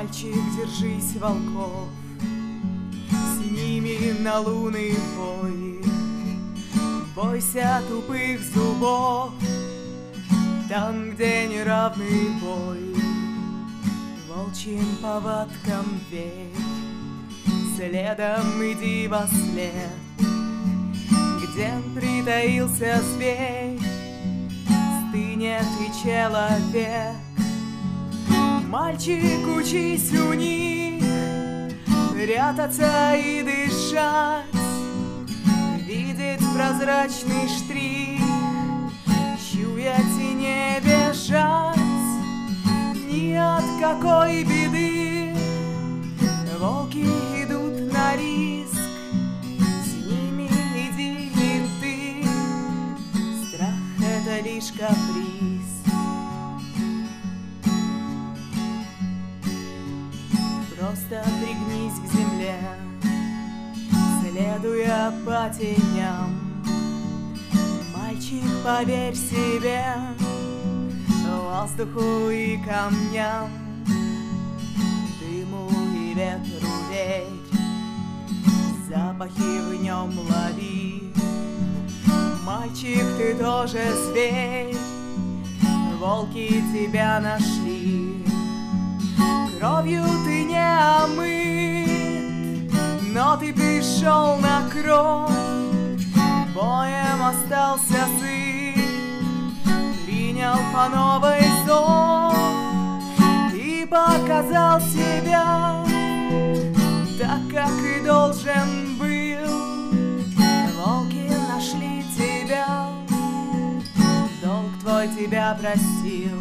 Мальчик, держись, волков, с ними на луны пой. Бойся тупых зубов, там, где неравный бой. Волчьим повадкам верь, следом иди во след, где притаился зверь, стынет и человек. Мальчик, учись у них прятаться и дышать, видеть прозрачный штрих, чуять и не бежать ни от какой беды. Волки идут на риск, с ними иди и ты. Страх — это лишь каприз. Просто пригнись к земле, следуя по теням. Мальчик, поверь себе, воздуху и камням, дыму и ветру верь, запахи в нем лови. Мальчик, ты тоже зверь, волки тебя нашли. Кровью ты не омыт, но ты пришел на кровь. Боем остался сыт, принял по новой зов и показал себя так, как и должен был. Волки нашли тебя, долг твой тебя простил.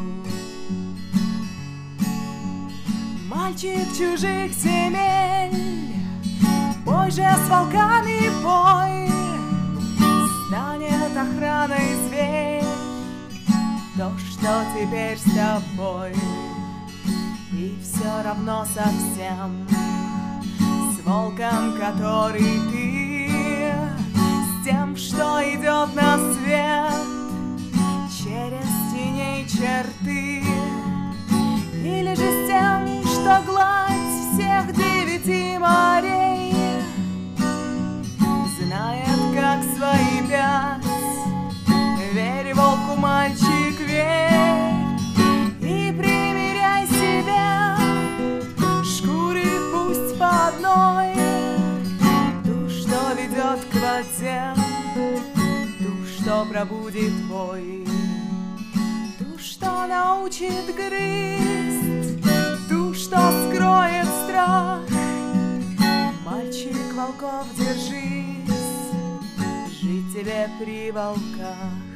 Мальчик чужих земель, пой же с волками, пой. Станет охраной зверь, то, что теперь с тобой. И все равно совсем с волком, который ты, с тем, что идет на свет через теней черты, или же с тем, что гладь всех 9 морей знает, как свои 5. Верь волку, мальчик, верь, и примеряй себя. Шкуры пусть по одной, ту, что ведет к воде, ту, что пробудит твой, ту, что научит грызть, ту, что скроет страх. Мальчик, волков, держись, жить тебе при волках.